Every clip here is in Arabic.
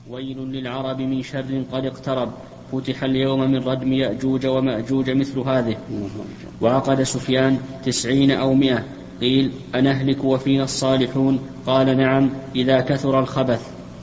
ويل للعرب من شر قد اقترب فتح اليوم من ردم يأجوج ومأجوج مثل هذه. وعقد سفيان 90 أو 100. قيل أنهلك وفينا الصالحون؟ قال نعم إذا كثر الخبث.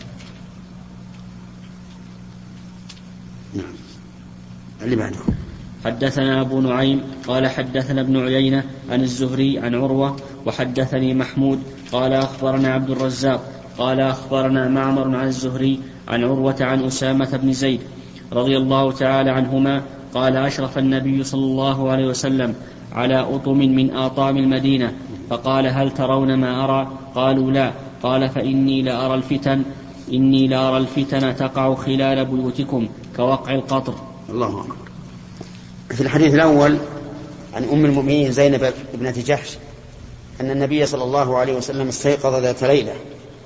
نعم. اللي بعده. حدثنا أبو نعيم قال حدثنا ابن عيينة عن الزهري عن عروة وحدثني محمود قال أخبرنا عبد الرزاق قال أخبرنا معمر عن الزهري عن عروة عن أسامة بن زيد رضي الله تعالى عنهما قال أشرف النبي صلى الله عليه وسلم على أطم من آطام المدينة فقال هل ترون ما أرى؟ قالوا لا. قال فإني لأرى الفتن تقع خلال بيوتكم كوقع القطر. الله أكبر. في الحديث الأول عن أم المؤمنين زينب بنت جحش أن النبي صلى الله عليه وسلم استيقظ ذات ليلة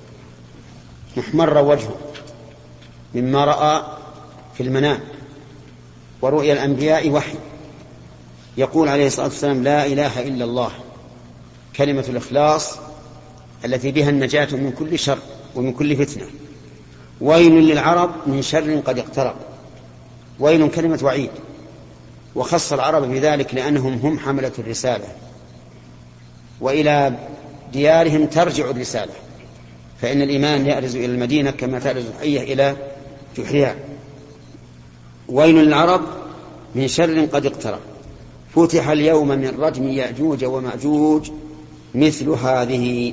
محمر وجهه مما رأى في المنام، ورؤيا الأنبياء وحي، يقول عليه الصلاة والسلام لا إله إلا الله، كلمة الإخلاص التي بها النجاة من كل شر ومن كل فتنة. ويل للعرب من شر قد اقترب. ويل كلمة وعيد، وخص العرب بذلك لأنهم هم حملة الرسالة، وإلى ديارهم ترجع الرسالة، فإن الإيمان يأرز إلى المدينة كما تأرز الحية إلى جحرها. ويل للعرب من شر قد اقترب فتح اليوم من ردم يأجوج ومأجوج مثل هذه.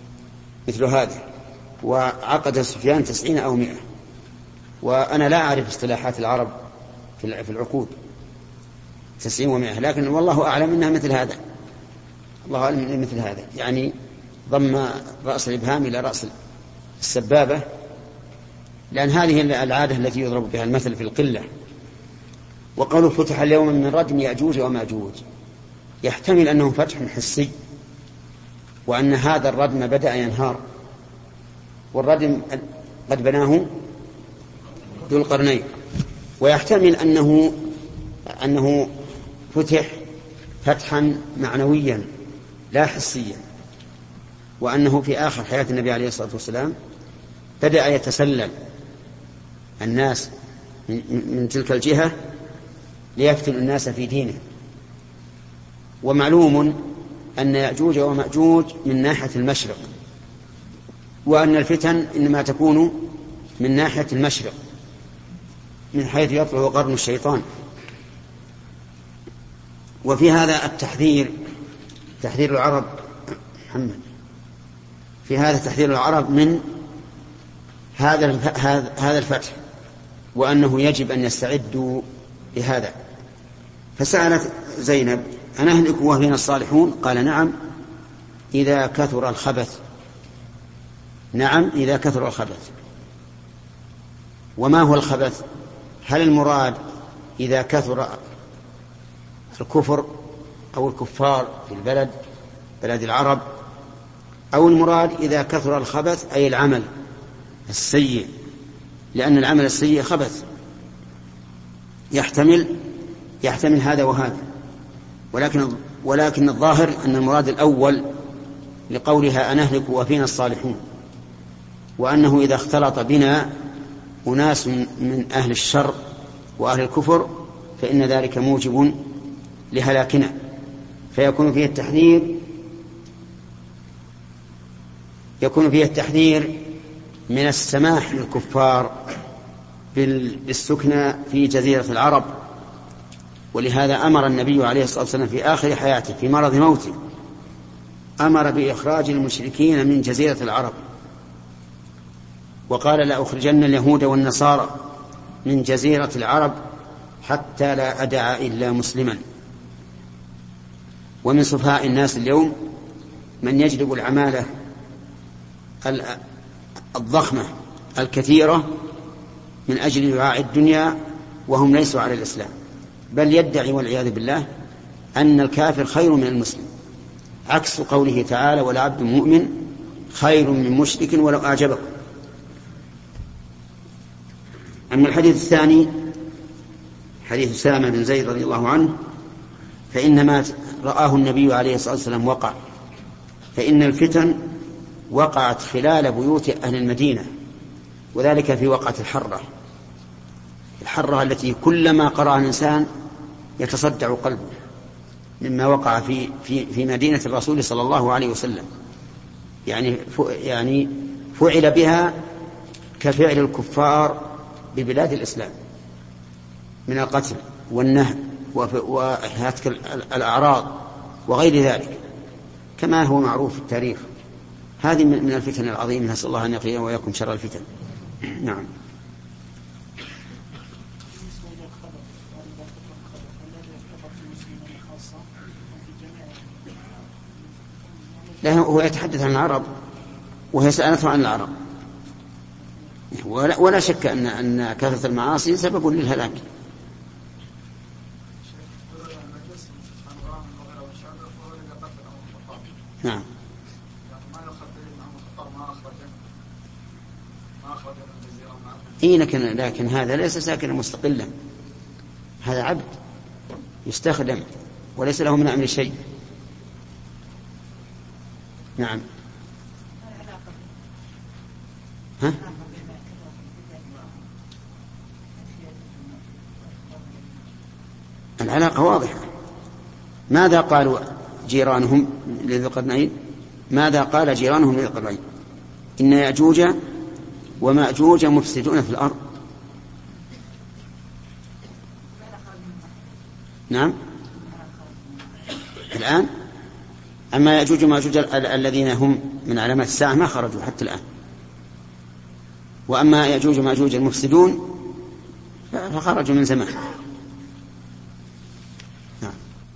وعقد سفيان 90 أو 100. وأنا لا أعرف اصطلاحات العرب في العقود 90 و100، لكن والله أعلم أنها مثل هذا. الله أعلم أنها مثل هذا، يعني ضم رأس الإبهام إلى رأس السبابة، لأن هذه العادة التي يضرب بها المثل في القلة. وقالوا فتح اليوم من ردم يأجوج ومأجوج، يحتمل أنه فتح حسي، وأن هذا الردم بدأ ينهار، والردم قد بناه ذو القرنين. ويحتمل أنه فتح فتحا معنويا لا حسيا، وأنه في آخر حياة النبي عليه الصلاة والسلام بدأ يتسلل الناس من تلك الجهة ليفتن الناس في دينه. ومعلوم أن يأجوج ومأجوج من ناحية المشرق، وأن الفتن إنما تكون من ناحية المشرق من حيث يطلع قرن الشيطان. وفي هذا التحذير، تحذير العرب محمد، في هذا تحذير العرب من هذا الفتح، وأنه يجب أن يستعدوا لهذا. فسألت زينب أنهلك وفينا الصالحون؟ قال نعم إذا كثر الخبث. نعم إذا كثر الخبث. وما هو الخبث؟ هل المراد إذا كثر الكفر أو الكفار في بلد العرب، أو المراد إذا كثر الخبث أي العمل السيء؟ لأن العمل السيء خبث، يحتمل هذا وهذا، ولكن الظاهر أن المراد الأول لقولها أنهلك وفينا الصالحون، وأنه إذا اختلط بنا أناس من أهل الشر وأهل الكفر فإن ذلك موجب لهلاكنا، فيكون فيه التحذير من السماح للكفار بالسكنى في جزيرة العرب. ولهذا أمر النبي عليه الصلاة والسلام في آخر حياته في مرض موته أمر بإخراج المشركين من جزيرة العرب، وقال لا أخرجن اليهود والنصارى من جزيرة العرب حتى لا أدع إلا مسلما. ومن سفهاء الناس اليوم من يجلب العمالة الضخمة الكثيرة من أجل دعاء الدنيا وهم ليسوا على الإسلام، بل يدعي والعياذ بالله أن الكافر خير من المسلم، عكس قوله تعالى ولعبد مؤمن خير من مشرك ولو أعجبكم. أما الحديث الثاني حديث أسامة بن زيد رضي الله عنه فإنما رآه النبي عليه الصلاة والسلام وقع، فإن الفتن وقعت خلال بيوت أهل المدينة وذلك في وقعة الحرة التي كلما قرأ الإنسان يتصدع قلبه، مما وقع في مدينة الرسول صلى الله عليه وسلم. يعني فعل بها كفعل الكفار ببلاد الإسلام من القتل والنهب وهتك الأعراض وغير ذلك، كما هو معروف في التاريخ. هذه من الفتن العظيمة، نسأل الله أن يقينا وإياكم شر الفتن. نعم. لا، هو يتحدث عن العرب وهي سألته عن العرب، ولا شك أن كثرة المعاصي سبب للهلاك. نعم. لكن هذا ليس ساكنا مستقلا، هذا عبد يستخدم وليس له من أمر شيء. نعم. ها؟ العلاقة واضحة. ماذا قالوا جيرانهم لذي القرنين؟ ماذا قال جيرانهم لذي القرنين؟ إن يأجوج ومأجوج مفسدون في الأرض. نعم. الآن أما يأجوج ومأجوج الذين هم من علامات الساعة ما خرجوا حتى الآن، وأما يأجوج ومأجوج المفسدون فخرجوا من زمان. نعم.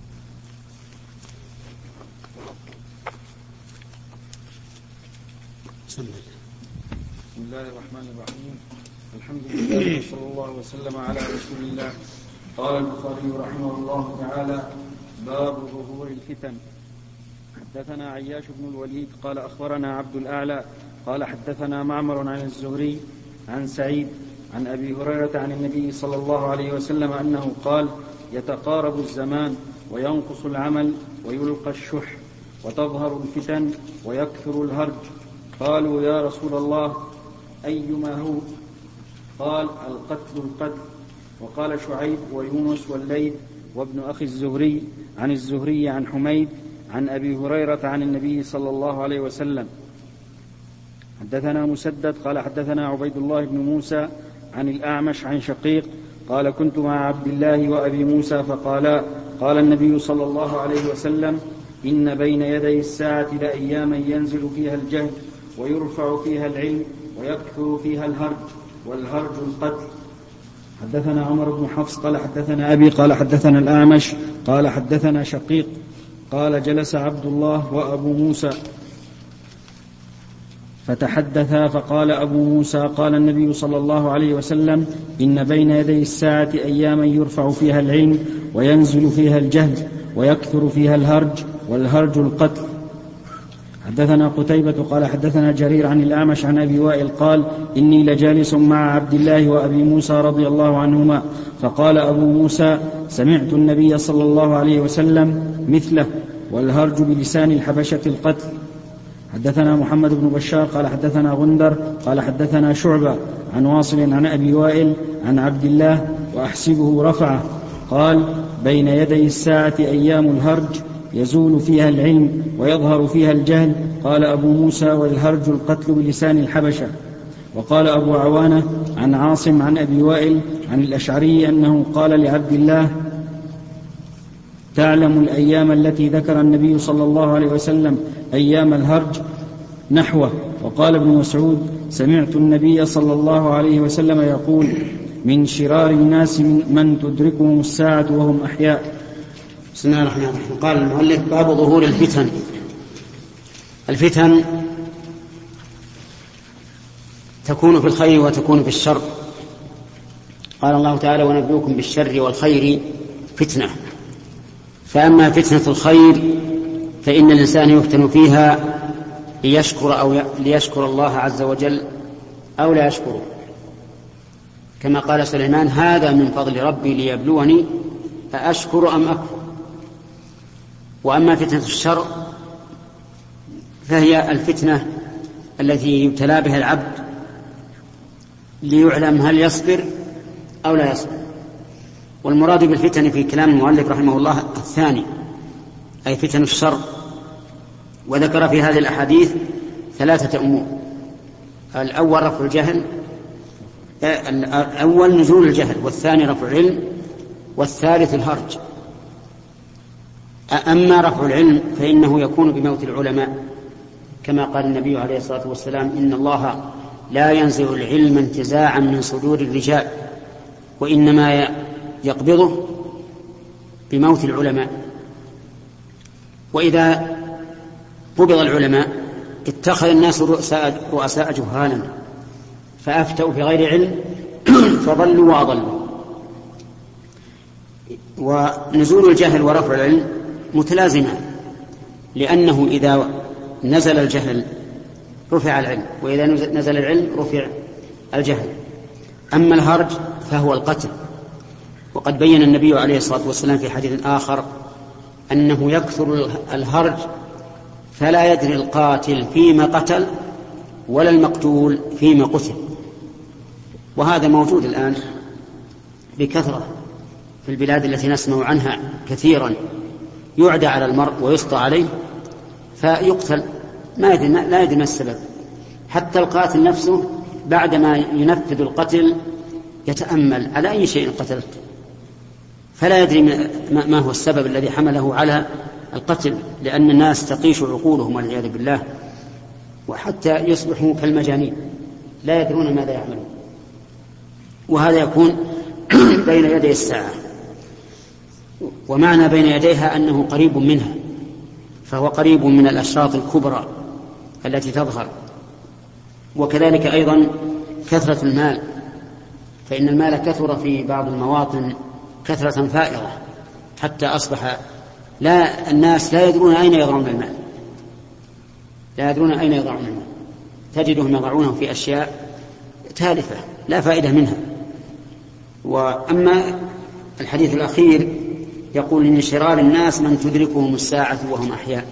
بسم الله الرحمن الرحيم. الحمد لله وصلى الله وسلم على رسول الله. قال البخاري رحمه الله تعالى: باب ظهور الفتن. حدثنا عياش بن الوليد قال أخبرنا عبد الأعلى قال حدثنا معمر عن الزهري عن سعيد عن أبي هريرة عن النبي صلى الله عليه وسلم أنه قال: يتقارب الزمان وينقص العمل ويلقى الشح وتظهر الفتن ويكثر الهرج. قالوا: يا رسول الله أيما هو؟ قال: القتل. وقال شعيب ويونس والليث وابن أخي الزهري عن الزهري عن حميد عن أبي هريرة عن النبي صلى الله عليه وسلم. حدثنا مسدد قال حدثنا عبيد الله بن موسى عن الأعمش عن شقيق قال: كنت مع عبد الله وأبي موسى فقالا: قال النبي صلى الله عليه وسلم: إن بين يدي الساعة لأياما ينزل فيها الجهل ويرفع فيها العلم ويكثر فيها الهرج، والهرج القتل. حدثنا عمر بن حفص قال حدثنا أبي قال حدثنا الأعمش قال حدثنا شقيق قال: جلس عبد الله وأبو موسى فتحدثا فقال أبو موسى: قال النبي صلى الله عليه وسلم: إن بين يدي الساعة أياما يرفع فيها العلم وينزل فيها الجهل ويكثر فيها الهرج، والهرج القتل. حدثنا قتيبة قال حدثنا جرير عن الأعمش عن أبي وائل قال: إني لجالس مع عبد الله وأبي موسى رضي الله عنهما، فقال أبو موسى: سمعت النبي صلى الله عليه وسلم مثله، والهرج بلسان الحبشة القتل. حدثنا محمد بن بشار قال حدثنا غندر قال حدثنا شعبة عن واصل عن أبي وائل عن عبد الله وأحسبه رفعه قال: بين يدي الساعة أيام الهرج يزول فيها العلم ويظهر فيها الجهل. قال أبو موسى: والهرج القتل بلسان الحبشة. وقال أبو عوانة عن عاصم عن أبي وائل عن الأشعري أنه قال لعبد الله: تعلم الأيام التي ذكر النبي صلى الله عليه وسلم أيام الهرج نحوه. وقال ابن مسعود: سمعت النبي صلى الله عليه وسلم يقول: من شرار الناس من تدركهم الساعة وهم أحياء. بسم الله الرحمن الرحيم. قال المؤلف: باب ظهور الفتن. الفتن تكون في الخير وتكون في الشر. قال الله تعالى: ونبلوكم بالشر والخير فتنة. فأما فتنة الخير فإن الإنسان يفتن فيها ليشكر أو ليشكر الله عز وجل أو لا يشكره، كما قال سليمان: هذا من فضل ربي ليبلوني أأشكر أم أكفر. وأما فتنة الشر فهي الفتنة التي يبتلى بها العبد ليعلم هل يصبر أو لا يصبر. والمراد بالفتن في كلام المؤلف رحمه الله الثاني، أي فتن الشر. وذكر في هذه الأحاديث 3 أمور: الأول رفع الجهل، الأول نزول الجهل، والثاني رفع العلم، والثالث الهرج. أما رفع العلم فإنه يكون بموت العلماء، كما قال النبي عليه الصلاة والسلام: إن الله لا ينزع العلم انتزاعا من صدور الرجال، وإنما يقبضه بموت العلماء. وإذا قبض العلماء اتخذ الناس رؤساء جهالا فأفتوا بغير علم فضلوا وأضلوا. ونزول الجهل ورفع العلم متلازمان، لأنه إذا نزل الجهل رفع العلم، وإذا نزل العلم رفع الجهل. أما الهرج فهو القتل، وقد بين النبي عليه الصلاة والسلام في حديث آخر أنه يكثر الهرج فلا يدري القاتل فيما قتل ولا المقتول فيما قتل. وهذا موجود الآن بكثرة في البلاد التي نسمع عنها كثيرا، يعدى على المرء ويسطى عليه فيقتل لا يدري ما السبب. حتى القاتل نفسه بعدما ينفذ القتل يتأمل على أي شيء قتلت، فلا يدري ما هو السبب الذي حمله على القتل، لأن الناس تطيش عقولهم والعياذ بالله، وحتى يصبحوا كالمجانين لا يدرون ماذا يعملون. وهذا يكون بين يدي الساعة، ومعنى بين يديها أنه قريب منها، فهو قريب من الأشراط الكبرى التي تظهر. وكذلك أيضا كثرة المال، فإن المال كثر في بعض المواطن كثرة فائرة، حتى أصبح الناس لا يدرون أين يضعون المال، تجدهم يضعونه في أشياء تالفة لا فائدة منها. وأما الحديث الأخير يقول: إن شرار الناس من تدركهم الساعة وهم أحياء.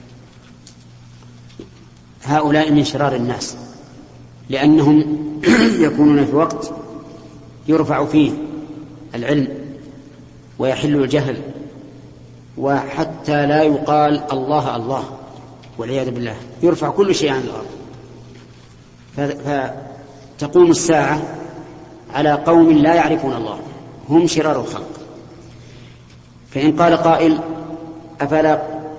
هؤلاء من شرار الناس، لأنهم يكونون في وقت يرفع فيه العلم ويحل الجهل، وحتى لا يقال الله الله والعياذ بالله، يرفع كل شيء عن الأرض. فتقوم الساعة على قوم لا يعرفون الله، هم شرار الخلق. فإن قال قائل: أفلا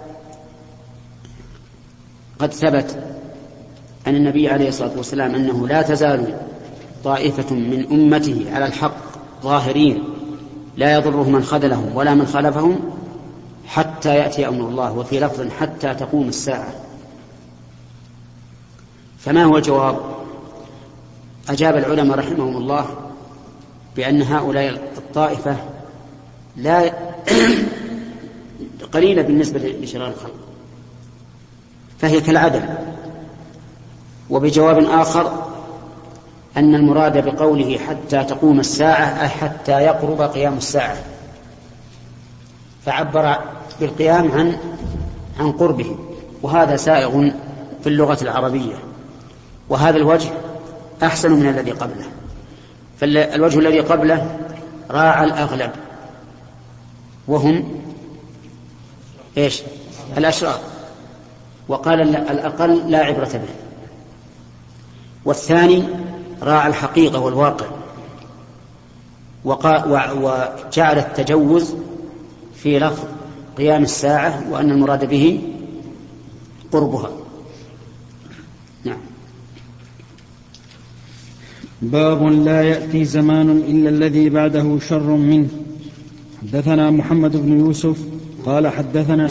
قد ثبت أن النبي عليه الصلاة والسلام أنه لا تزال طائفة من أمته على الحق ظاهرين لا يضرهم من خذلهم ولا من خالفهم حتى يأتي أمر الله، وفي لفظ حتى تقوم الساعة. فما هو الجواب؟ أجاب العلماء رحمهم الله بأن هؤلاء الطائفة لا قليلة بالنسبة لشرار الخلق، فهي كالعدم. وبجواب آخر أن المراد بقوله حتى تقوم الساعة أي حتى يقرب قيام الساعة، فعبر بالقيام عن قربه، وهذا سائغ في اللغة العربية، وهذا الوجه أحسن من الذي قبله. فالوجه الذي قبله راعى الأغلب، وهم إيش؟ الأشرار، وقال الأقل لا عبرة به. والثاني راعى الحقيقة والواقع، وجعل التجوز في لفظ قيام الساعة، وأن المراد به قربها. نعم. باب لا يأتي زمان إلا الذي بعده شر منه. حدثنا محمد بن يوسف قال حدثنا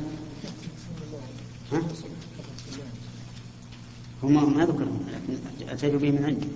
هم ما ذكرهم، لكن أتيت به من عندي،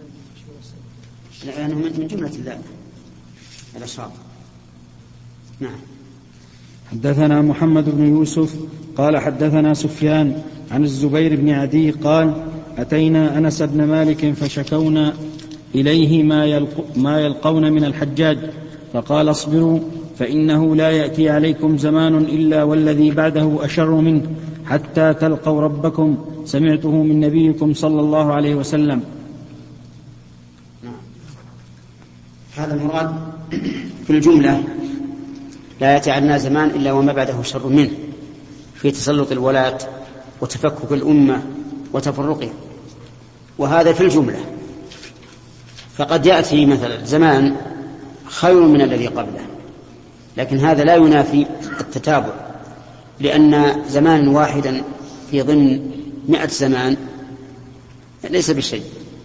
لأنه من جملة الأشراط. نعم. حدثنا محمد بن يوسف قال حدثنا سفيان عن الزبير بن عدي قال: أتينا أنس بن مالك فشكونا إليه ما يلقون من الحجاج، فقال: اصبروا فإنه لا يأتي عليكم زمان إلا والذي بعده أشر منه حتى تلقوا ربكم، سمعته من نبيكم صلى الله عليه وسلم. هذا المراد في الجملة. لا يأتي علينا زمان إلا وما بعده شر منه في تسلط الولاة وتفكك الأمة وتفرقها، وهذا في الجملة. فقد يأتي مثلا زمان خير من الذي قبله، لكن هذا لا ينافي التتابع، لأن زمان واحدا في ضمن 100 زمان ليس بشيء.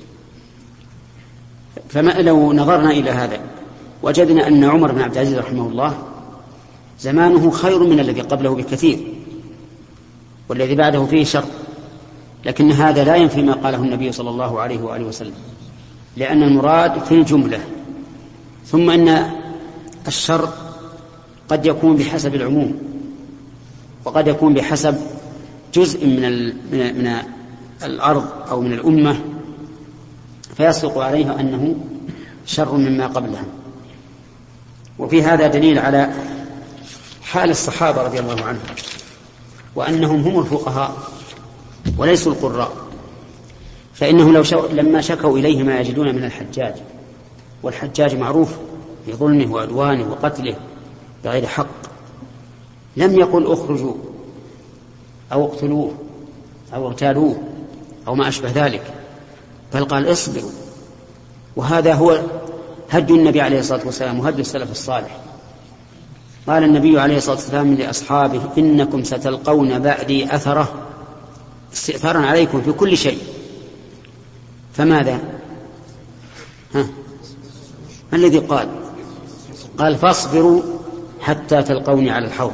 فما لو نظرنا إلى هذا وجدنا أن عمر بن عبد العزيز رحمه الله زمانه خير من الذي قبله بكثير، والذي بعده فيه شر، لكن هذا لا ينفي ما قاله النبي صلى الله عليه وآله وسلم، لأن المراد في الجملة. ثم أن الشر قد يكون بحسب العموم، وقد يكون بحسب جزء من الأرض أو من الأمة، فيصدق عليها أنه شر مما قبلها. وفي هذا دليل على حال الصحابة رضي الله عنهم، وأنهم هم الفقهاء وليسوا القراء، فإنهم لما شكوا إليه ما يجدون من الحجاج، والحجاج معروف بظلمه وعدوانه وقتله بغير حق، لم يقل اخرجوا أو اقتلوه أو اغتالوه أو ما أشبه ذلك، بل قال اصبروا. وهذا هو هدي النبي عليه الصلاة والسلام وهدي السلف الصالح. قال النبي عليه الصلاة والسلام لأصحابه: إنكم ستلقون بعدي أثرة، استئثارا عليكم في كل شيء. فماذا؟ ما الذي قال فاصبروا حتى تلقوني على الحوض.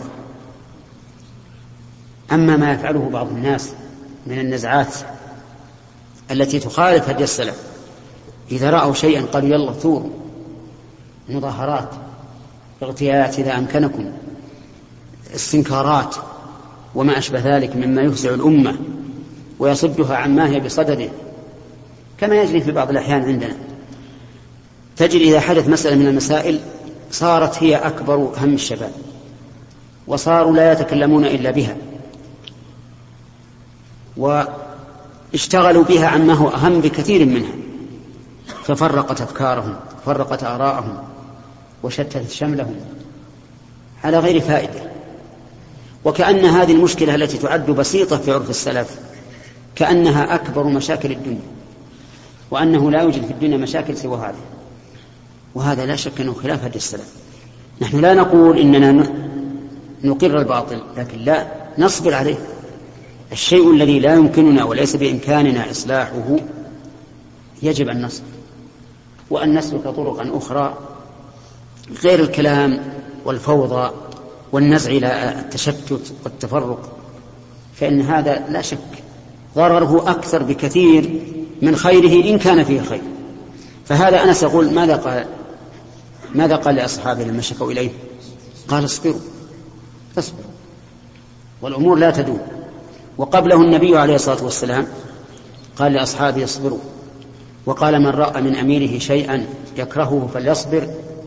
أما ما يفعله بعض الناس من النزعات التي تخالف هدي السلف، إذا رأوا شيئا قالوا يلا ثوروا، مظاهرات، اغتيالات إذا أمكنكم، استنكارات وما أشبه ذلك مما يفزع الأمة ويصدها عما هي بصدده، كما يجري في بعض الأحيان عندنا. تجد إذا حدث مسألة من المسائل صارت هي أكبر هم الشباب، وصاروا لا يتكلمون إلا بها، واشتغلوا بها عما هو أهم بكثير منها، ففرقت أفكارهم، فرقت آراءهم، وشتت شملهم على غير فائدة. وكأن هذه المشكلة التي تعد بسيطة في عرف السلف كأنها أكبر مشاكل الدنيا، وأنه لا يوجد في الدنيا مشاكل سوى هذه، وهذا لا شك أنه خلاف هدي السلف. نحن لا نقول إننا نقر الباطل، لكن لا نصبر عليه. الشيء الذي لا يمكننا وليس بإمكاننا إصلاحه يجب أن نصبر، وأن نسلك طرقا أخرى غير الكلام والفوضى والنزع إلى التشتت والتفرق، فإن هذا لا شك ضرره أكثر بكثير من خيره إن كان فيه خير. فهذا أنس يقول ماذا قال لأصحابه لما شكوا إليه؟ قال اصبروا والأمور لا تدوم. وقبله النبي عليه الصلاة والسلام قال لأصحابه اصبروا، وقال من رأى من أميره شيئا يكرهه فليصبر،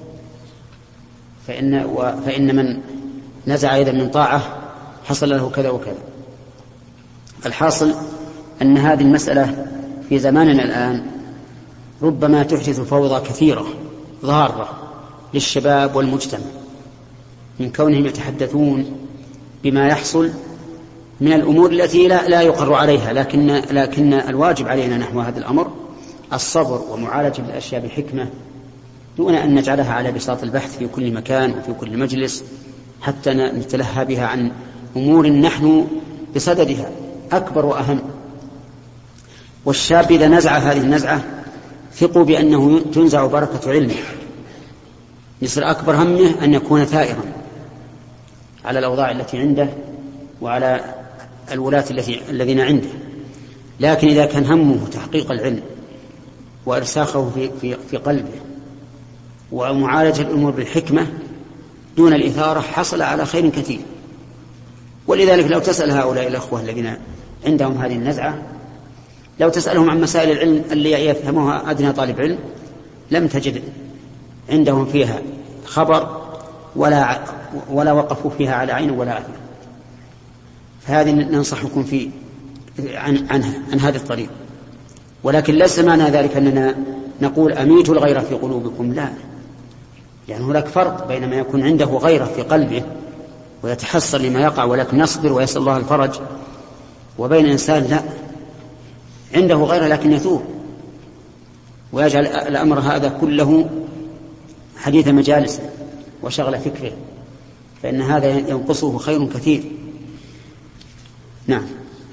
فإن من نزع يدا من طاعة حصل له كذا وكذا. الحاصل أن هذه المسألة في زماننا الآن ربما تحدث فوضى كثيرة ضارة للشباب والمجتمع، من كونهم يتحدثون بما يحصل من الأمور التي لا يقر عليها، لكن الواجب علينا نحو هذا الأمر الصبر ومعالجة الأشياء بحكمة، دون أن نجعلها على بساط البحث في كل مكان وفي كل مجلس حتى نتلهى بها عن أمور نحن بصددها أكبر وأهم. والشاب إذا نزع هذه النزعة ثقوا بأنه تنزع بركة علمه، يصير أكبر همه أن يكون ثائرا على الأوضاع التي عنده وعلى الولاة الذين عنده. لكن إذا كان همه تحقيق العلم وإرساخه في قلبه ومعالجة الأمور بالحكمة دون الإثارة حصل على خير كثير. ولذلك لو تسأل هؤلاء الأخوة الذين عندهم هذه النزعة، لو تسألهم عن مسائل العلم اللي يفهمها أدنى طالب علم لم تجد عندهم فيها خبر ولا وقفوا فيها على عين ولا أثنى. فهذه ننصحكم عن هذا الطريق. ولكن ليس معنى ذلك أننا نقول أميتوا الغير في قلوبكم، لا، يعني هناك فرق بين ما يكون عنده غيرة في قلبه ويتحسر لما يقع ولكن يصبر ويسأل الله الفرج، وبين إنسان لا عنده غيرة لكن يتوب ويجعل الأمر هذا كله حديث مجالس وشغل فكره، فإن هذا ينقصه خير كثير. نعم.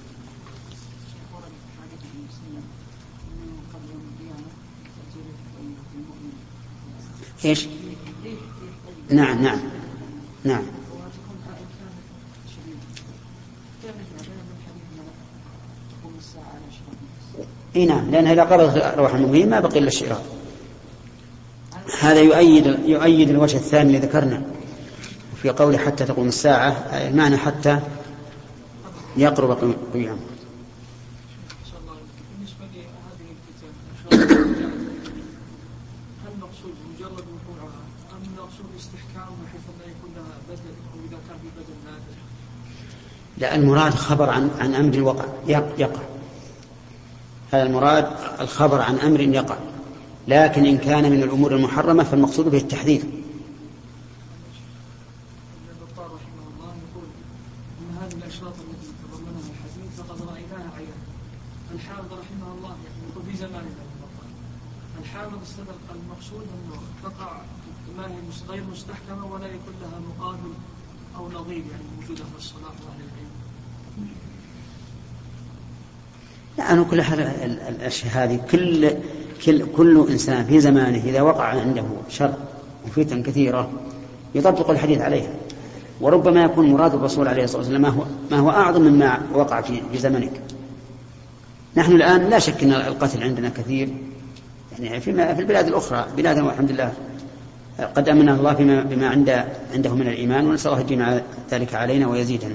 إيش؟ نعم نعم نعم. اي نعم، لأنها إذا قبضت أرواح المؤمنين ما بقي إلا الشراء. هذا يؤيد الوجه الثاني اللي ذكرنا في قوله حتى تقوم الساعة، المعنى حتى يقرب قيام. بالنسبة لهذه الفتن هل المقصود مجرد وقوعها أم المقصود استحكام بحيث أن يكون لها بدل، أو إذا كان في بدل نادر؟ لا، المراد خبر عن أمر الوقع يقع، هذا المراد الخبر عن أمر يقع، لكن إن كان من الأمور المحرمة فالمقصود به التحذير. الدكتور رحمه الله يقول أن هذه الأشراط التي تضمنها الحديث فقد رأيناها عيانا. الحافظ رحمه الله يقول في زماننا الحافظ استدل المقصود أنه تقع ما هي غير مستحكمة ولا يكون لها مقابل أو نظير، يعني موجودة في الصلاة وأهل العلم. لا، أنا كل الأشياء هذه كل إنسان في زمانه إذا وقع عنده شر وفتن كثيرة يطبق الحديث عليها، وربما يكون مراد الرسول عليه الصلاة والسلام ما هو أعظم مما وقع في زمنك. نحن الآن لا شك أن القتل عندنا كثير، يعني في البلاد الأخرى بلادنا والحمد لله قد أمنه الله بما عنده من الإيمان، ونسأل الله يجمع ذلك علينا ويزيدنا.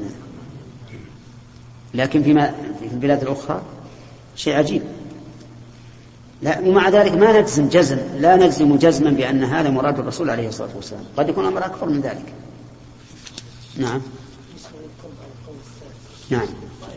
لكن في البلاد الأخرى شيء عجيب. لا، ومع ذلك ما نجزم جزما بأن هذا مراد الرسول عليه الصلاة والسلام، قد يكون أمر أكبر من ذلك. نعم نعم.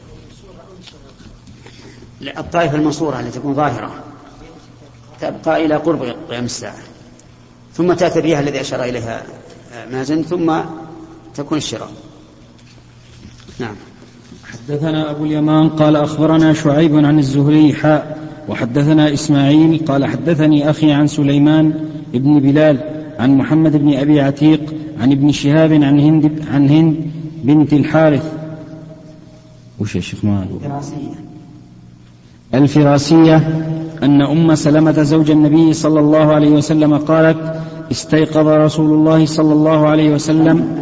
الطائفة المنصورة التي تكون ظاهرة تبقى إلى قرب قيام الساعة، ثم تأتي بها الذي أشار إليها مازن، ثم تكون الشراء. نعم. حدثنا أبو اليمان قال أخبرنا شعيب عن الزهري وحدثنا إسماعيل قال حدثني أخي عن سليمان ابن بلال عن محمد بن أبي عتيق عن ابن شهاب عن هند بنت الحارث وش يا شيخ الفراسية أن أم سلمة زوج النبي صلى الله عليه وسلم قالت استيقظ رسول الله صلى الله عليه وسلم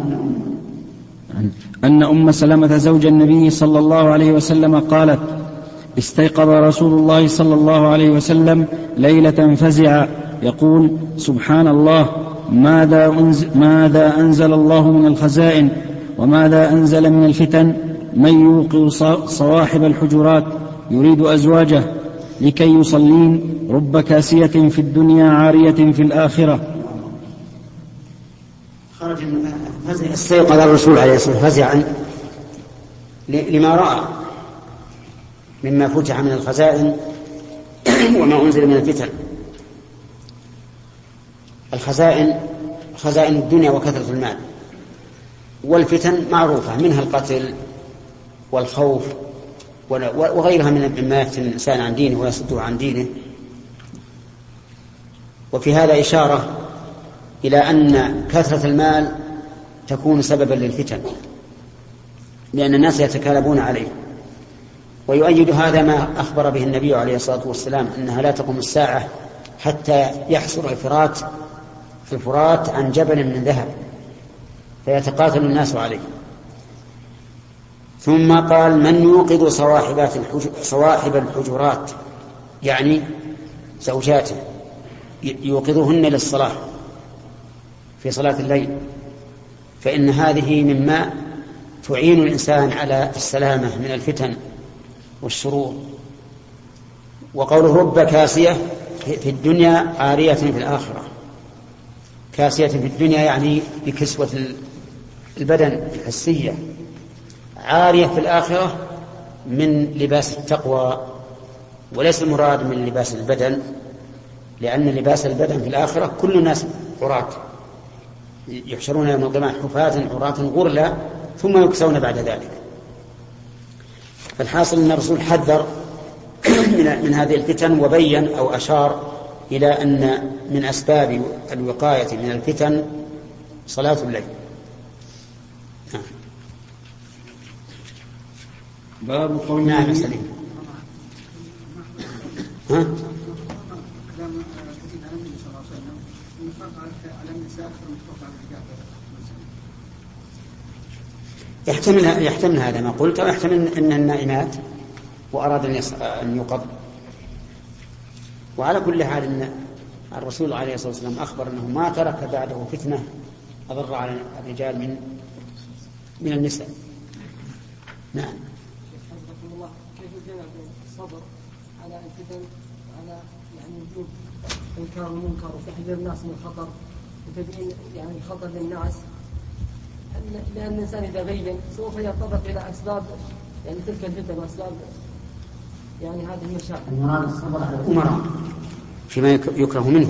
أن أم سلمة زوج النبي صلى الله عليه وسلم قالت استيقظ رسول الله صلى الله عليه وسلم ليلة فزعا يقول سبحان الله ماذا أنزل الله من الخزائن وماذا أنزل من الفتن، من يوقظ صواحب الحجرات يريد أزواجه لكي يصلين رب كاسية في الدنيا عارية في الآخرة. خرج استيقظ الرسول عليه الصلاة والسلام فزعا لما رأى مما فتح من الخزائن وما أنزل من الفتن. الخزائن خزائن الدنيا وكثرة المال، والفتن معروفة منها القتل والخوف وغيرها مما يفتن الإنسان عن دينه ويصده عن دينه. وفي هذا إشارة إلى أن كثرة المال تكون سببا للفتن، لأن الناس يتكالبون عليه. ويؤيد هذا ما أخبر به النبي عليه الصلاة والسلام أنها لا تقوم الساعة حتى يحصر الفرات عن جبل من ذهب فيتقاتل الناس عليه. ثم قال من يوقظ صواحب الحجرات، يعني زوجاته، يوقظهن للصلاة في صلاة الليل، فإن هذه مما تعين الإنسان على السلامة من الفتن والشرور. وقوله رب كاسية في الدنيا عارية في الآخرة، كاسية في الدنيا يعني بكسوة البدن الحسية، عارية في الآخرة من لباس التقوى، وليس المراد من لباس البدن، لأن لباس البدن في الآخرة كل الناس عراة يحشرون يوم القيامة حفاة عراة غرلا ثم يكسون بعد ذلك. فالحاصل أن الرسول حذر من هذه الفتن وبين أو أشار إلى أن من أسباب الوقاية من الفتن صلاة الليل. باب قول نعم سليم. ها؟ يحتمل هذا ما قلت، أو يحتمل أن النائمات وأراد أن يقض. وعلى كل حال أن الرسول عليه الصلاة والسلام أخبر أنه ما ترك بعده فتنة أضر على الرجال من النساء. نعم. كيف الجمع بين الصبر على الفتن وعلى يعني وجود إنكار المنكر وتحذير الناس من الخطر وتبيين يعني الخطر للناس، لأن الإنسان إذا بين سوف يتطرق إلى أسباب يعني تلك الفتن وأسباب يعني هذه المشاكل. المراد الصبر على الأمراء فيما يكره منه،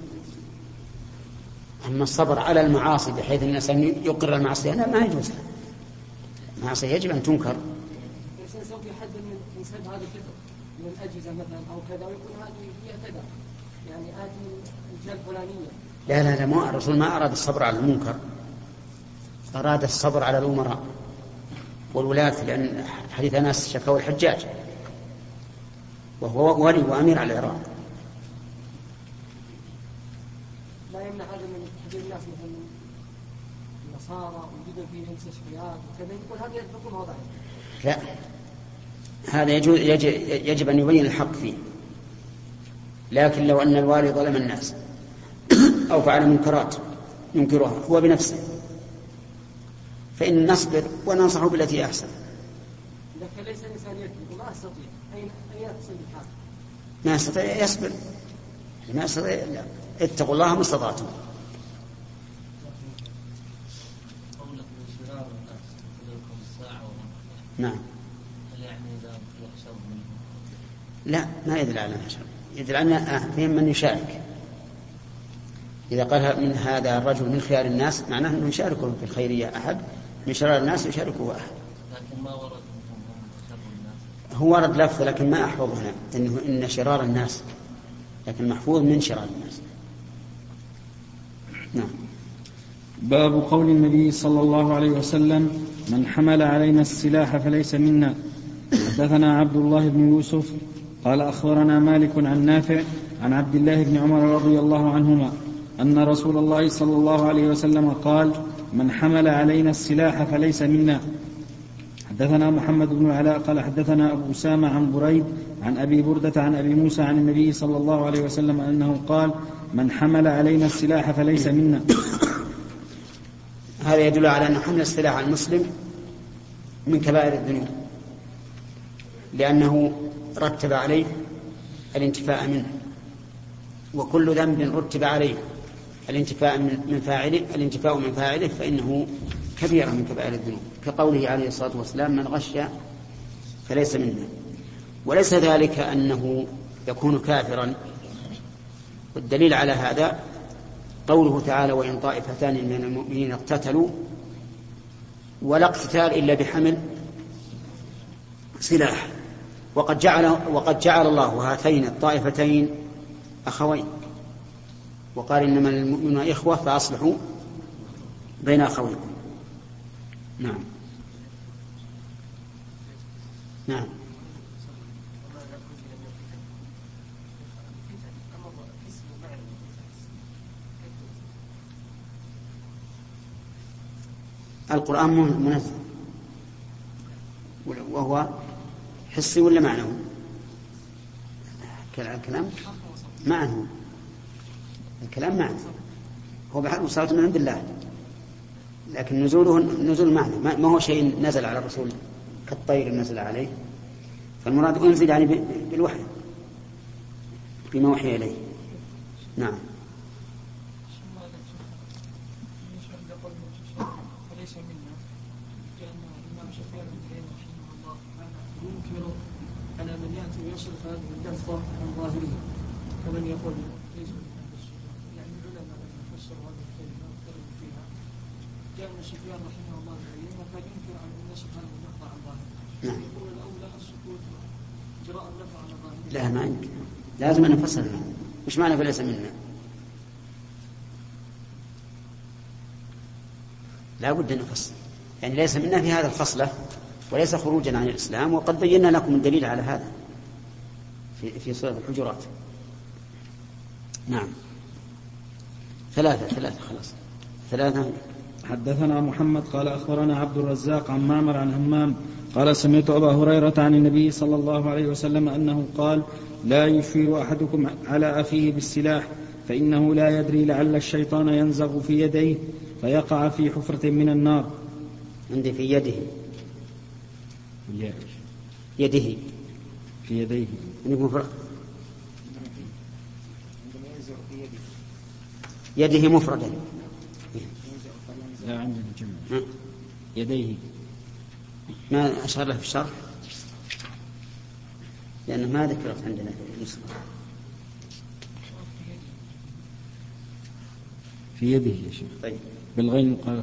أما الصبر على المعاصي بحيث الإنسان يقر المعصية لا، ما يجوز. المعصية يجب أن تنكر. الإنسان سوف يحذر من سبب هذه الفتن من الأجهزة مثلا أو كذا، ويكون هذه هي كذا يعني هذه الجهة الفلانية. لا ما الرسول ما أراد الصبر على المنكر، أراد الصبر على الأمراء والولاة، لأن حديث ناس شكوا الحجاج وهو ولي وأمير على العراق. لا يمنع هذا من تحذير الناس مثلا النصارى وجودهم في مستشفيات وكذا، يقول هذا الحكم وضعه. لا، هذا يجب أن يبين الحق فيه. لكن لو أن الوالي ظلم الناس أو فعل منكرات ينكرها هو بنفسه فإن نصبر وننصح بالتي أحسن. لكن ليس الإنسان يكذب وما أستطيع أين يتصل بالحال؟ ما يستطيع يصبر، ما يستطيع لا. اتقوا الله ما استطعتم. نعم. لا، ما يدل على الحشر، يدل على فيهم من يشارك. إذا قال من هذا الرجل من خيار الناس معناه أنه يشاركه في الخيرية أحد، من شرار الناس يشاركه أحد. لكن ما ورد شر الناس. هو ورد لفظ لكن ما أحفظ هنا إنه إن شرار الناس، لكن محفوظ من شرار الناس. نعم. باب قول النبي صلى الله عليه وسلم: من حمل علينا السلاح فليس منا. حدثنا عبد الله بن يوسف قال أخبرنا مالك عن نافع عن عبد الله بن عمر رضي الله عنهما أن رسول الله صلى الله عليه وسلم قال: من حمل علينا السلاح فليس منا. حدثنا محمد بن علاء قال حدثنا أبو أسامة عن بريد عن أبي بردة عن أبي موسى عن النبي صلى الله عليه وسلم أنه قال: من حمل علينا السلاح فليس منا. هذا يدل على أن حمل السلاح على المسلم من كبائر الذنوب، لأنه رتب عليه الانتفاء منه، وكل ذنب رتب عليه الانتفاء من فاعله فإنه كبيرة من كبائر الذنوب، كقوله عليه الصلاة والسلام: من غش فليس منا. وليس ذلك أنه يكون كافرا، والدليل على هذا قوله تعالى: وإن طائفتان من المؤمنين اقتتلوا، ولا اقتتال إلا بحمل سلاح. وقد جعل الله هاتين الطائفتين أخوين، وقال: إنما المؤمنون إخوة فأصلحوا بين أخويكم. نعم. نعم. القرآن منزل، وهو حسي ولا معنوي؟ الكلام معنوي، الكلام معنى، هو بحال وصلت من عند الله، لكن نزوله نزول معنى، ما هو شيء نزل على الرسول كالطير نزل عليه. فالمراد أنزل يعني بالوحي بما وحي إليه. نعم. على من يأتي ويصرف هذه الدفة عن ظاهره كمن يقول ليس من الشرع، يعني العلماء لما فسروا هذه الكلمة اختلفوا فيها كان سفيان رحمه الله وكان ينكر عن النسخ هذا النقطة عن ظاهر. نعم. يقول الأولى السكوت جراء النفع على ظاهر. لا ما يمكن، لازم أن نفصل عنه. مش معنى فليس منا؟ لا بد أن نفصل، يعني ليس منا في هذا الخصلة وليس خروجا عن الإسلام، وقد بينا لكم الدليل على هذا في سورة الحجرات. نعم. ثلاثة خلاص. ثلاثة. حدثنا محمد قال أخبرنا عبد الرزاق عن معمر عن همام قال سمعت أبا هريرة عن النبي صلى الله عليه وسلم أنه قال لا يشير أحدكم على أخيه بالسلاح فإنه لا يدري لعل الشيطان ينزغ في يديه فيقع في حفرة من النار. عندي في يده. يده في يديه يده مفردا. لا عندنا جمع. يديه ما أشار له في الشرح لأنه ما ذكرت عندنا في النسخة. في يده يا شيخ. طيب بالغين قال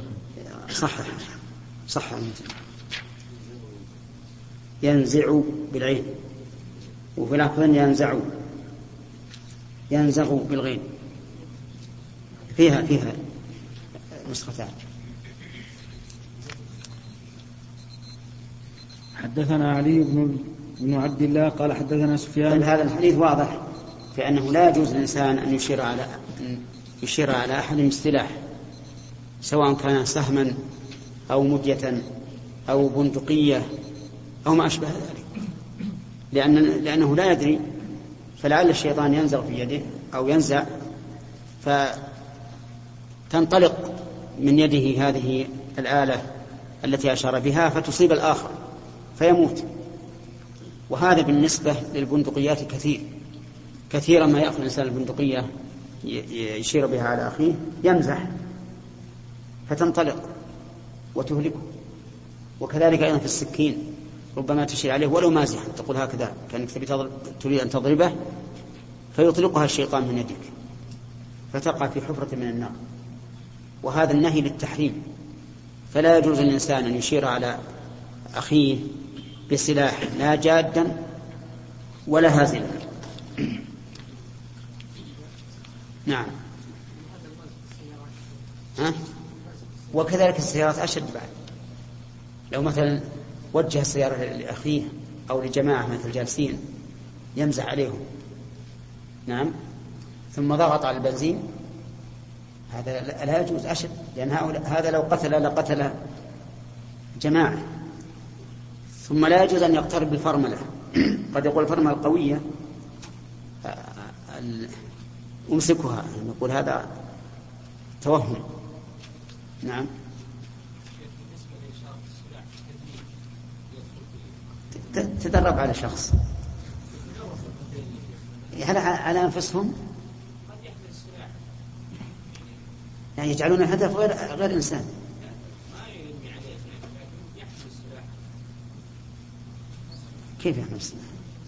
صح ينزع بالعين، وفي الأخذ ينزغ بالغين. فيها نسختان. حدثنا علي بن عبد الله قال حدثنا سفيان. هذا الحديث واضح في أنه لا يجوز للإنسان أن يشير على أحد بالسلاح سواء كان سهما أو مدية أو بندقية أو ما أشبه ذلك، لأنه لا يدري، فلعل الشيطان ينزغ في يده أو ينزع فتنطلق من يده هذه الآلة التي أشار بها فتصيب الآخر فيموت. وهذا بالنسبة للبندقيات كثيرا ما يأخذ الإنسان البندقية يشير بها على أخيه يمزح فتنطلق وتهلكه. وكذلك أيضا في السكين ربما تشير عليه ولو مازحا، تقول هكذا كأنك تريد أن تضربه فيطلقها الشيطان من يدك فتقع في حفرة من النار. وهذا النهي للتحريم، فلا يجوز للإنسان أن يشير على أخيه بسلاح لا جادا ولا هازلا. نعم. وكذلك السيارات أشد بعد. لو مثلا وجه السيارة لأخيه أو لجماعة مثل جالسين يمزح عليهم، نعم، ثم ضغط على البنزين، هذا لا يجوز، أشد، لأن هذا لو لقتل جماعة. ثم لا يجوز أن يقترب بالفرملة. قد يقول الفرملة القوية أمسكها، نقول هذا توهم. نعم. تدرب على شخص على أنفسهم، يعني يجعلون الهدف غير إنسان. كيف يحمل السلاح؟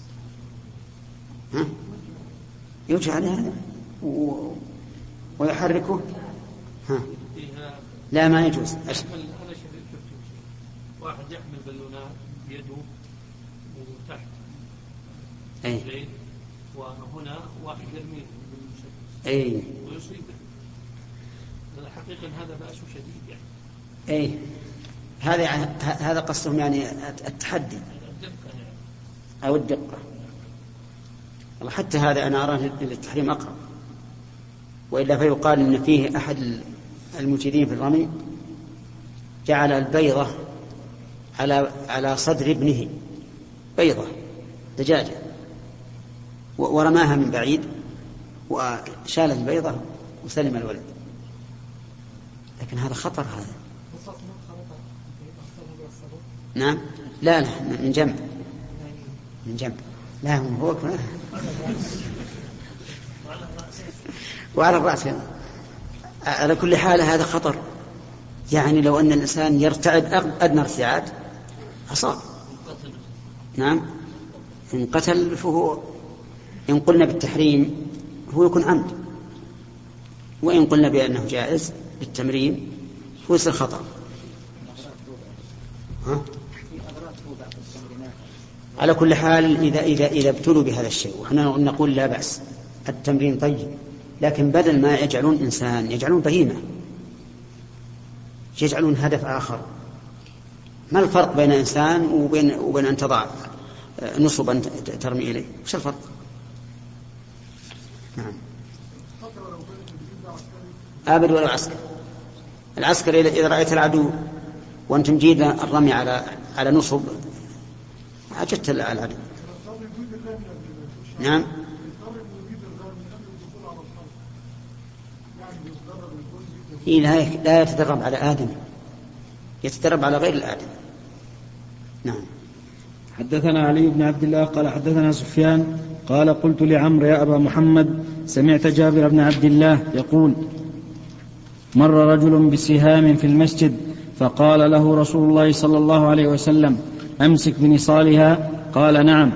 يوجه عليه هذا ويحركه. لا ما يجوز. واحد يحمل بالونات بيده وتحت أي، وهنا واحد يرميه أي ويصيبه. حقيقة هذا بأس شديد يعني. أي هذا قصدهم يعني التحدي أو الدقة. حتى هذا أنا أراه للتحريم أقرب، وإلا فيقال إن فيه أحد المجيدين في الرمي جعل البيضة على صدر ابنه، بيضة دجاجة، ورماها من بعيد وشال البيضة وسلم الولد. لكن هذا خطر هذا. نعم. لا من جنب لا هو وعلى الرأس. على كل حال هذا خطر، يعني لو أن الإنسان يرتعد أدنى ارتعاد أصاب. نعم. إن قتل فهو، إن قلنا بالتحريم هو يكون عمد، وإن قلنا بأنه جائز بالتمرين ويصير خطأ. على كل حال إذا ابتلوا بهذا الشيء وحنا نقول لا بأس، التمرين طيب، لكن بدل ما يجعلون إنسان يجعلون بهيمة، يجعلون هدف آخر. ما الفرق بين إنسان وبين أن تضع نصبا ترمي إليه؟ وش الفرق؟ نعم. آبد ولا عسكر. العسكر إذا رأيت العدو وأنت مجيد الرمي على نصب أجدت العدو. نعم. لا يتدرب على آدم، يتدرب على غير الآدم. نعم. حدثنا علي بن عبد الله قال حدثنا سفيان قال قلت لعمرو يا أبا محمد سمعت جابر بن عبد الله يقول مر رجل بسهام في المسجد فقال له رسول الله صلى الله عليه وسلم أمسك بنصالها؟ قال نعم.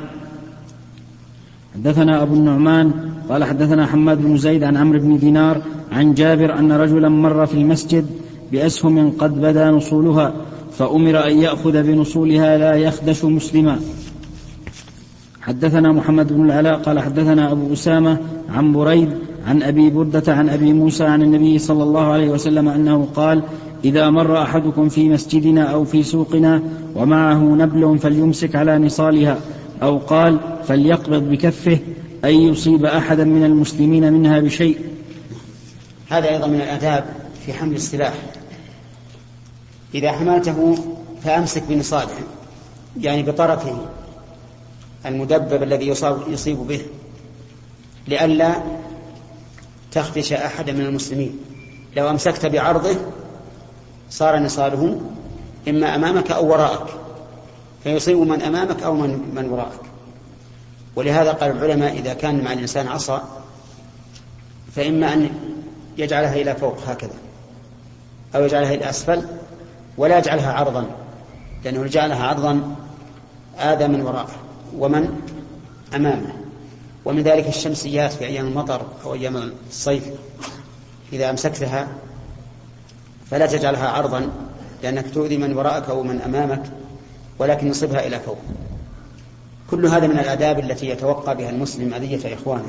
حدثنا أبو النعمان قال حدثنا حماد بن زيد عن عمرو بن دينار عن جابر أن رجلا مر في المسجد بأسهم قد بدا نصولها فأمر أن يأخذ بنصولها لا يخدش مسلما. حدثنا محمد بن العلاء قال حدثنا أبو أسامة عن بريد عن أبي بردة عن أبي موسى عن النبي صلى الله عليه وسلم أنه قال إذا مر أحدكم في مسجدنا أو في سوقنا ومعه نبل فليمسك على نصالها، أو قال فليقبض بكفه أن يصيب أحدا من المسلمين منها بشيء. هذا أيضا من الآداب في حمل السلاح. إذا حملته فأمسك بنصاله، يعني بطرفه المدبب الذي يصيب به، لئلا تخدش أحد من المسلمين. لو أمسكت بعرضه صار نصاله إما أمامك أو وراءك، فيصيب من أمامك أو من وراءك. ولهذا قال العلماء إذا كان مع الإنسان عصا فإما أن يجعلها إلى فوق هكذا أو يجعلها إلى أسفل، ولا يجعلها عرضا، لأنه جعلها عرضا آذى من وراءه ومن أمامه. ومن ذلك الشمسيات في أيام المطر أو أيام الصيف، إذا أمسكتها فلا تجعلها عرضا لأنك تؤذي من وراءك أو من أمامك، ولكن نصبها إلى فوق. كل هذا من الآداب التي يتوقع بها المسلم أذية إخوانه.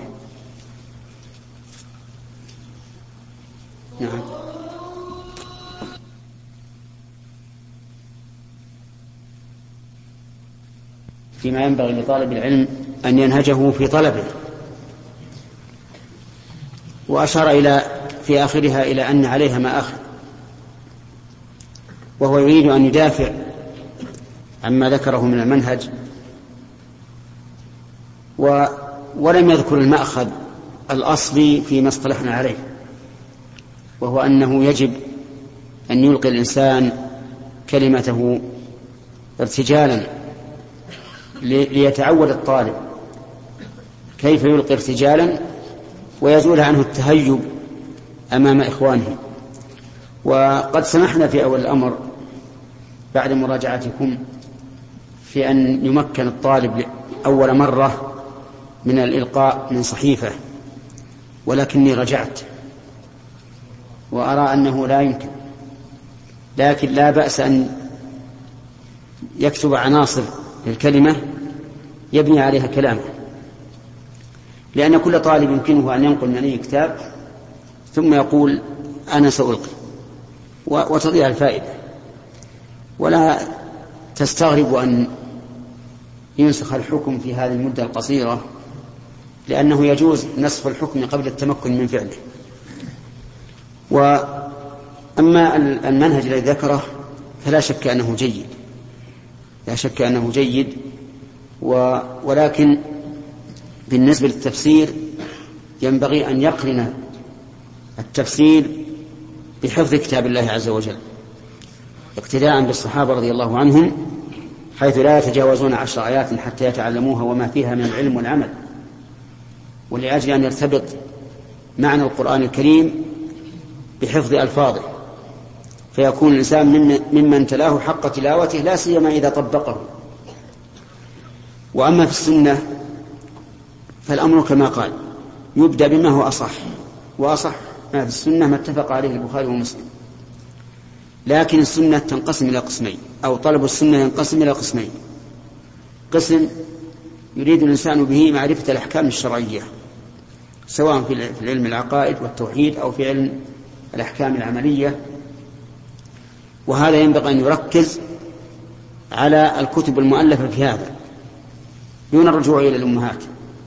نعم. فيما ينبغي لطالب العلم أن ينهجه في طلبه. وأشار في آخرها إلى أن عليها ما أخذ، وهو يريد أن يدافع عما ذكره من المنهج، ولم يذكر المأخذ الأصلي فيما اصطلحنا عليه، وهو أنه يجب أن يلقي الإنسان كلمته ارتجالا، ليتعود الطالب كيف يلقي ارتجالا ويزول عنه التهيب أمام إخوانه. وقد سمحنا في أول الأمر بعد مراجعتكم في أن يمكن الطالب أول مرة من الإلقاء من صحيفة، ولكني رجعت وأرى أنه لا يمكن، لكن لا بأس أن يكتب عناصر للكلمة يبني عليها كلامه، لأن كل طالب يمكنه أن ينقل من أي كتاب ثم يقول أنا سألقي، وتضيع الفائدة. ولا تستغرب أن ينسخ الحكم في هذه المدة القصيرة، لأنه يجوز نسخ الحكم قبل التمكن من فعله. وأما المنهج الذي ذكره فلا شك أنه جيد، لا شك أنه جيد، ولكن بالنسبة للتفسير ينبغي أن يقرن التفسير بحفظ كتاب الله عز وجل، اقتداء بالصحابة رضي الله عنهم، حيث لا يتجاوزون 10 آيات حتى يتعلموها وما فيها من العلم والعمل. ولأجل أن يرتبط معنى القرآن الكريم بحفظ ألفاظه، فيكون الإنسان ممن تلاه حق تلاوته، لا سيما إذا طبقه. وأما في السنة فالأمر كما قال، يبدأ بما هو أصح، وأصح ما في السنة ما اتفق عليه البخاري ومسلم. لكن السنة تنقسم إلى قسمين، أو طلب السنة ينقسم إلى قسمين. قسم يريد الإنسان به معرفة الأحكام الشرعية، سواء في علم العقائد والتوحيد أو في علم الأحكام العملية، وهذا ينبغي أن يركز على الكتب المؤلفة في هذا دون الرجوع إلى الأمهات،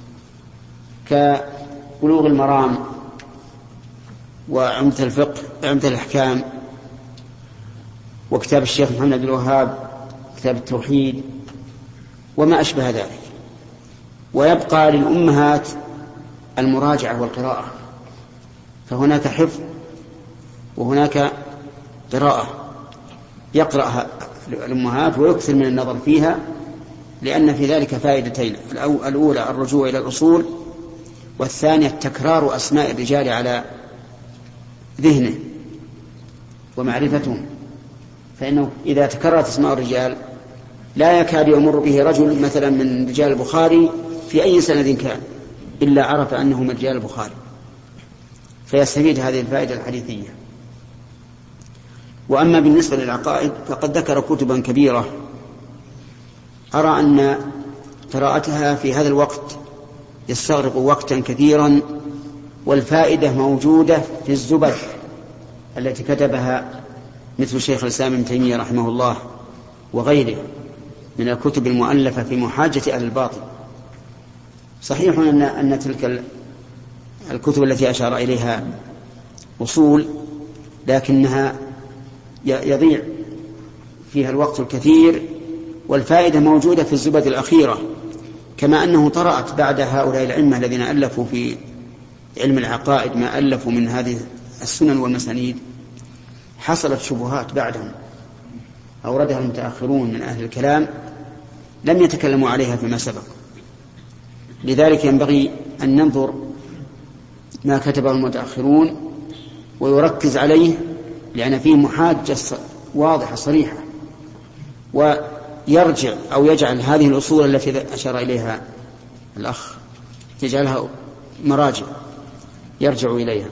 كبلوغ المرام وعمدة الفقه، عمدة الأحكام، وكتاب الشيخ محمد بن الوهاب، كتاب التوحيد، وما أشبه ذلك. ويبقى للأمهات المراجعة والقراءة، فهناك حفظ وهناك قراءة، يقرأها الأمهات ويكثر من النظر فيها، لأن في ذلك فائدتين: الأولى الرجوع إلى الأصول، والثانية تكرار أسماء الرجال على ذهنه ومعرفتهم، فإنه إذا تكررت أسماء الرجال لا يكاد يمر به رجل مثلا من رجال البخاري في أي سند كان إلا عرف أنه من رجال البخاري، فيستفيد هذه الفائدة الحديثية. وأما بالنسبة للعقائد فقد ذكر كتبا كبيرة، أرى أن قراءتها في هذا الوقت يستغرق وقتا كثيرا، والفائدة موجودة في الزبد التي كتبها مثل شيخ الإسلام ابن تيمية رحمه الله وغيره من الكتب المؤلفة في محاجة أهل الباطل. صحيح أن تلك الكتب التي أشار إليها أصول، لكنها يضيع فيها الوقت الكثير، والفائدة موجودة في الزبد الأخيرة، كما أنه طرأت بعد هؤلاء الأئمة الذين ألفوا في علم العقائد ما ألفوا من هذه السنن والمسانيد، حصلت شبهات بعدهم أوردها المتأخرون من أهل الكلام لم يتكلموا عليها فيما سبق. لذلك ينبغي أن ننظر ما كتبه المتأخرون ويركز عليه، لأن فيه محاجة واضحة صريحة، ويرجع أو يجعل هذه الأصول التي أشار إليها الأخ يجعلها مراجع يرجع إليها.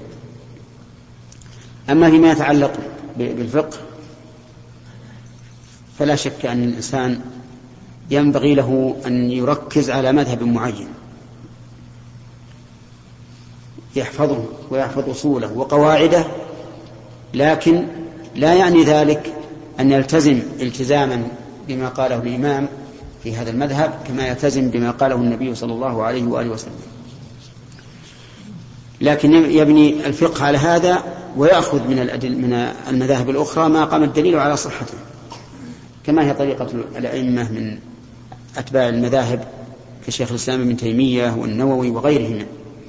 أما فيما يتعلق بالفقه فلا شك أن الإنسان ينبغي له أن يركز على مذهب معين يحفظه ويحفظ أصوله وقواعده، لكن لا يعني ذلك أن يلتزم التزاما بما قاله الإمام في هذا المذهب كما يلتزم بما قاله النبي صلى الله عليه وآله وسلم، لكن يبني الفقه على هذا ويأخذ من المذاهب الأخرى ما قام الدليل على صحته، كما هي طريقة الأئمة من أتباع المذاهب كشيخ الإسلام ابن تيمية والنووي وغيرهم،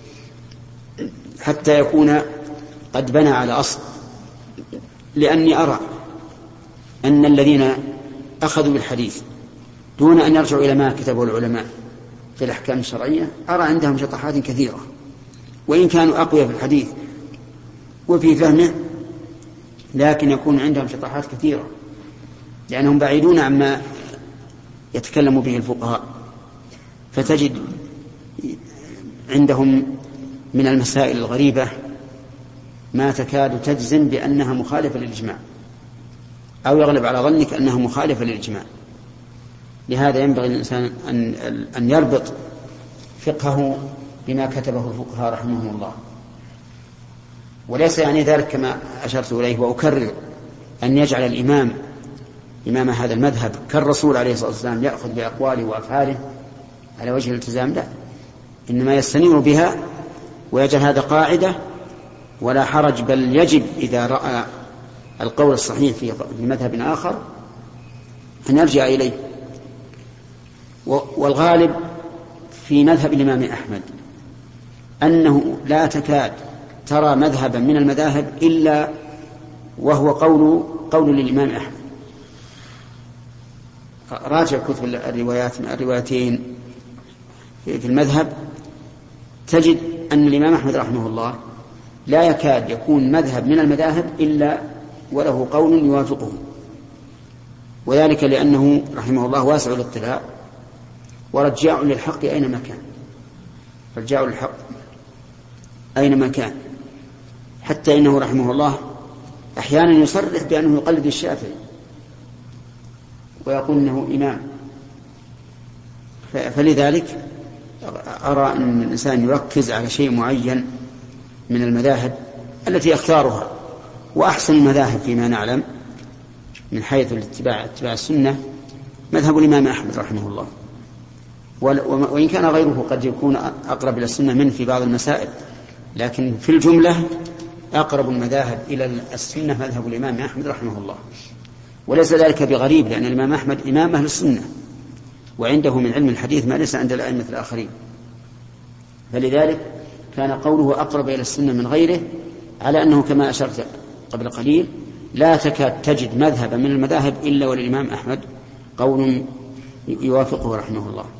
حتى يكون قد بنى على أصل. لأني أرى أن الذين أخذوا بالحديث دون أن يرجعوا إلى ما كتبه العلماء في الأحكام الشرعية أرى عندهم شطحات كثيرة، وإن كانوا أقوياء في الحديث وفي فهمه، لكن يكون عندهم شطحات كثيرة، لأنهم بعيدون عما يتكلم به الفقهاء، فتجد عندهم من المسائل الغريبة ما تكاد تجزم بأنها مخالفة للإجماع، أو يغلب على ظنك أنها مخالفة للإجماع. لهذا ينبغي الإنسان أن يربط فقهه بما كتبه الفقهاء رحمهم الله، وليس يعني ذلك كما أشرت إليه وأكرر أن يجعل الإمام إمام هذا المذهب كالرسول عليه الصلاة والسلام يأخذ بأقواله وأفعاله على وجه الالتزام، لا، إنما يستنير بها ويجعل هذا قاعدة ولا حرج، بل يجب إذا رأى القول الصحيح في مذهب آخر أن يرجع إليه. والغالب في مذهب الإمام أحمد أنه لا تكاد ترى مذهبا من المذاهب إلا وهو قول للإمام أحمد. راجع كتب الروايتين في المذهب تجد أن الإمام أحمد رحمه الله لا يكاد يكون مذهب من المذاهب إلا وله قول يوافقه، وذلك لأنه رحمه الله واسع الاطلاع ورجاع للحق أينما كان، رجاع للحق أينما كان، حتى إنه رحمه الله وأحيانا يصرح بأنه يقلد الشافعي ويقول أنه إمام. فلذلك أرى أن الإنسان يركز على شيء معين من المذاهب التي يختارها. وأحسن المذاهب فيما نعلم من حيث اتباع السنة مذهب الإمام أحمد رحمه الله، وإن كان غيره قد يكون أقرب إلى السنة منه في بعض المسائل، لكن في الجملة أقرب المذاهب إلى السنة مذهب الإمام أحمد رحمه الله. وليس ذلك بغريب، لأن الإمام أحمد إمام أهل السنة وعنده من علم الحديث ما ليس عند الأئمة الآخرين، فلذلك كان قوله أقرب إلى السنة من غيره، على أنه كما أشرت قبل قليل لا تكاد تجد مذهبا من المذاهب إلا وللإمام أحمد قول يوافقه رحمه الله.